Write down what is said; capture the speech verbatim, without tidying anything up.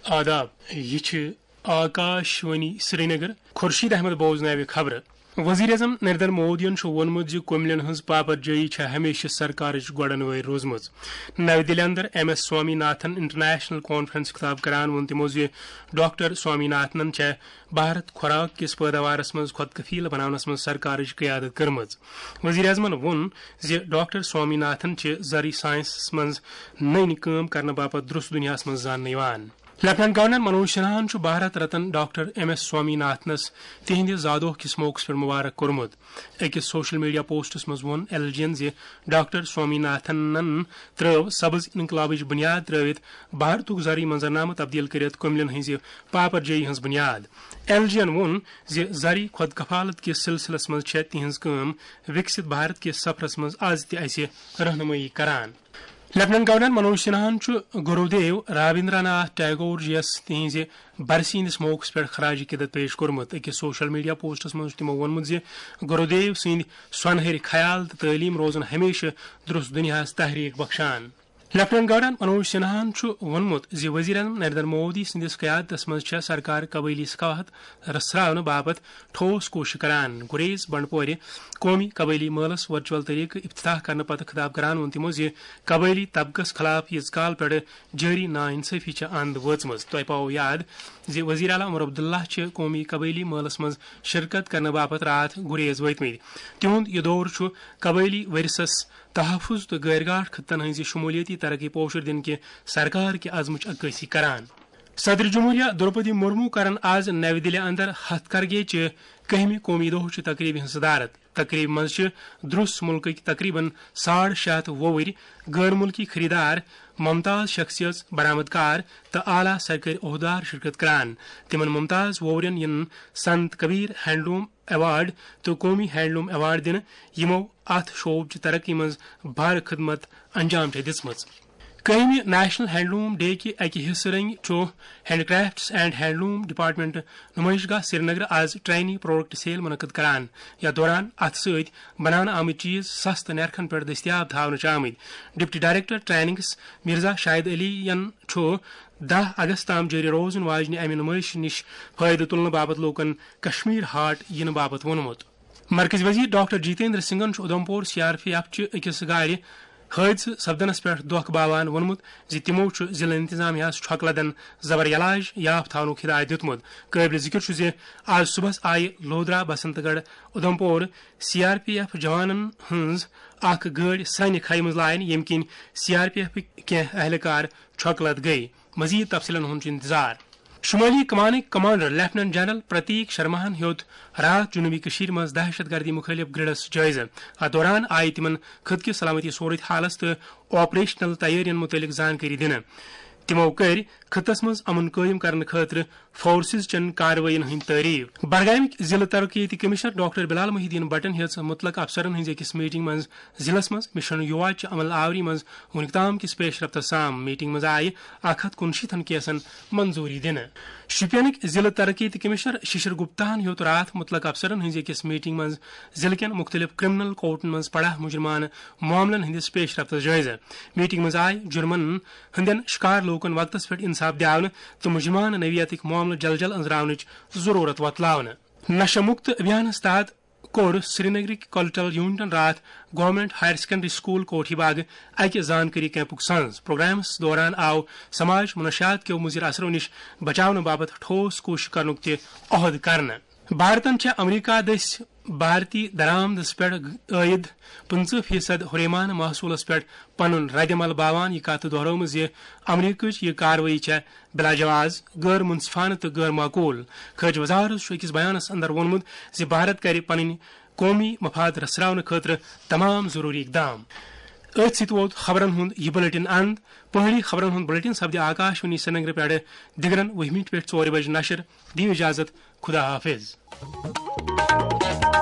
آداب یہ آکاشوانی سری نگر خورشید احمد بوزناوِ خبر وزیر اعظم نریندر مودین وونمت زِ کوملین ہنز پاپر جٲیی چھےٚ ہمیشہ سرکارٕچ گۄڈنوٲے روزمٕژ نو دِلہِ اندر M S Swaminathan international conference خطاب کران ووٚن تِمو زِ ڈاکٹر سوامی ناتھنن چھےٚ بھارت خوراک کِس پٲداوارس منٛز خۄد کفیل بناونس منٛز سرکارٕچ قیادت کٔرمٕژ وزیر اعظمن ووٚن زِ ڈاکٹر سوامی ناتھن چھِ زرعی ساینسس منٛز نٔنۍ کٲم کرنہٕ باپتھ درست دُنیاہس منٛز زاننہٕ یِوان لیفٹنٹ گورنر منوج سنہاہن Bharat Ratna doctor M S سوامی ناتھنس تہندِ زادوہ کس موقعس پہ مبارک کورمت أکس سوشل میڈیا پوسٹس مز وون ایل جی ین زِ ڈاکٹر سوامی ناتھنن ترٲو سبز انقلابٕچ بنیاد ترٲوِتھ بھارتُک زرعی منظرنامہ تبدیل کٔرِتھ کوملین ہٕنزِ پاپر جٲیی ہٕنز بنیاد ایل جی ین ووٚن زِ زرعی خۄد کفالت کِس سلسلس منٛز چھےٚ تِہنٛز کٲم وکست بھارت کِس سفرس منٛز آز تہِ اسہِ رہنمٲیی کران لیفٹنٹ گورنر منوج سنہاہن گرودیو رابندر ناتھ ٹیگور جیس تہذ برسی ہندس موقعس پہ خراج عقیدت پیش کورمت أکس سوشل میڈیا پوسٹس مز تمو وونمت زِ گرودیو سند سونہر خیال تو تعلیم روزن ہمیشہ درست دنیاہس تحریک بخشان لیفٹنٹ گورنر منوج سنہاہن وونمت زِ وزیر اعظم نریندر مودی سندس قیادتس مز چھےٚ سرکار قبٲیلی ثقافت رژھراونہٕ باپتھ ٹھوس کوشش کران گریز بنڈپورِ قومی قبٲیلی مٲلس ورچوئل طریقہٕ افتتاح کرنہٕ پتہٕ خطاب کران ووٚن تِمو زِ قبٲیلی طبقس خلاف ییٖژ کال پٮ۪ٹھٕ جٲری نا انصٲفی چھےٚ اند وٲژمٕژ تۄہہِ پاوو یاد زِ وزیر اعلیٰ عمر عبداللہ چھِ قومی قبٲیلی مٲلس منٛز شرکت کرنہٕ باپتھ راتھ گریز وٲتمٕتۍ تِہُنٛد یہِ دور چھُ قبٲیلی ورثس تحفظ تو غیر گاٹھ خطن ہٕنٛزِ شمولیتی ترقی پوشر دِنہٕ کہِ سرکار کہِ عزمٕچ عکٲسی کران صدر جمہوریہ درپدی مرمو کرن آز نو دِلہِ اندر ہتھ کرگے چہِ کٔہمہِ قومی دۄہچہِ تقریٖبہِ ہٕنٛز صدارت تقریٖب منٛز چھِ درُس مُلکٕکۍ تقریباً ساڑ شےٚ ہتھ وُہٕرۍ غٲر مُلکی خریدار ممتاز شخصیت برآمد کار تو اعلیٰ سرکٲرۍ عہدار شرکت کران تمن ممتاز وورین ین سنت کبیر ہینڈلوم ایوارڈ تو قومی ہینڈلوم ایوارڈ دنہٕ یمو اتھ شعبچہِ ترقی منٛز بھارٕ خدمت انجام چھےٚ دِژمٕژ کٔہمہِ نیشنل ہینڈلوم ڈے کہِ اکہِ حصہٕ رنگہِ چھُ handicrafts and handloom department نمائش گاہ سری نگر آز ٹرینی پروڈکٹ سیل منعقد کران یتھ دوران اتھ سۭتۍ بناونہٕ آمٕتۍ چیز سستہٕ نرخن پٮ۪ٹھ دٔستیاب تھاونہٕ چھِ آمٕتۍ deputy director trainings Mirza Shahid Ali ین چھُ دہ اگست تام جٲری روزن واجنہِ امہِ نمائش نِش فٲیدٕ تُلنہٕ باپتھ لوٗکن کشمیر ہاٹ یِنہٕ باپتھ ووٚنمُت مرکزی وزیر ڈاکٹر جیتیندر سنگھن Udhampur C R P F چہِ أکِس گاڑِ حٲدثہٕ سپدنس پٮ۪ٹھ دۄکھٕ باوان ووٚنمُت زِ تِمو چھُ ضلعہٕ انتظامیہس چھۄکہٕ لدن زبر علاج یافتہٕ تھاونُک ہدایت دِیُتمُت قٲبلِ ذِکر چھُ زِ آز صبحس آیہِ لودرا بسنت گڑھ Udhampur C R P F جوانن ہٕنٛز اکھ گٲڑۍ سرٛنہِ کھیہِ منٛز لاینہٕ ییٚمہِ کِنۍ سی آر پی ایفٕکۍ کینٛہہ اہلکار چھۄکہٕ لد گٔیہِ مزید تفصیلن ہُنٛد چھُ انتظار شمالی کمانٕکۍ کمانڈر لیفٹنٹ جنرل پرتیک شرماہن ہیوٚت راتھ جنوبی کٔشیٖرِ منٛز دہشت گردی مُخٲلِف گرڈس جٲیزٕ اتھ دوران آیہِ تِمن خٕطہٕ کِس سلامتی صورت حالس تہٕ آپریشنل تیٲرین متعلق زانکٲری دِنہٕ تِمو کٔرۍ خٕطس منٛز امن قٲیِم کرنہٕ خٲطرٕ فورسز چٮ۪ن کاروٲیین ہٕنٛدۍ تعریٖف بڈگامٕکۍ ضلعہٕ ترقیٲتی کمشنر ڈاکٹر بلال محی الدین بٹن ہیٚژ مُتلق افسرن ہٕنٛزِ أکِس میٹنگ منٛز ضلعس منٛز مشن یووا چہِ عمل آوری منٛز وُنیُک تام کِس پیش رفتس سام میٹنگ منٛز آیہِ اکھ ہتھ کُنشیٖتھن کیسن منظوٗری دِنہٕ شُپینٕکۍ ضلعہٕ ترقیٲتی کمشنر ششر گپتاہن ہیوٚت راتھ مُتلق افسرن ہٕنٛزِ أکِس میٹنگ منٛز ضلعہٕ کٮ۪ن مُختٔلِف کرمنل کورٹن منٛز پڑا مُجرمانہٕ معاملن ہٕنٛدِس پیش رفتس جٲیزٕ میٹنگ منٛز آیہِ جُرمن ہٕنٛدٮ۪ن شکار لوٗکن وقتس پٮ۪ٹھ انصاف دِیاونہٕ تہٕ مُجرمانہٕ نوعیتٕکۍ معاملہٕ جل جل أنٛزراونٕچ ضروٗرت وۄتلاونہٕ نشہ مُکت ابھیانس تحت کوٚر سری نگرٕکۍ کولٹل یوٗنٹن راتھ government higher secondary school Kothi Bagh اکہِ زانکٲری کیمپُک سنٛز پروگرامس دوران آو سماج منشیات کیو مُضِر اثرو نِش بچاونہٕ باپتھ ٹھوس کوٗشش کرنُک تہِ عہد کرنہٕ بھارتن چھےٚ امریکہ دٔسۍ بھارتی درآمدس پٮ۪ٹھ عٲید پٕنژٕہ فیصد ہُریمانہٕ محصوٗلس پٮ۪ٹھ پنُن ردعمل باوان یہِ کتھ دۄہرٲومٕژ زِ امریکہٕچ یہِ کاروٲیی چھےٚ بلا جواز غٲر منصفانہٕ تہٕ غٲر معقوٗل خارجہ وزارت چھُ أکِس بیانس اندر ووٚنمُت زِ بھارت کرِ پنٕنۍ قومی مفاد رژھراونہٕ خٲطرٕ تمام ضروٗری اقدام أتھۍ سۭتۍ ووت خبرن ہُنٛد یہِ بُلٹن اند پہٲڑی خبرن ہُنٛد بُلٹن سپدِ آکاشوانی سری نگر پٮ۪ٹھٕ دِگرن وُہہِ مِنٹہِ پٮ۪ٹھ ژورِ بجہِ نشر دِیِو اجازت خدا حافظ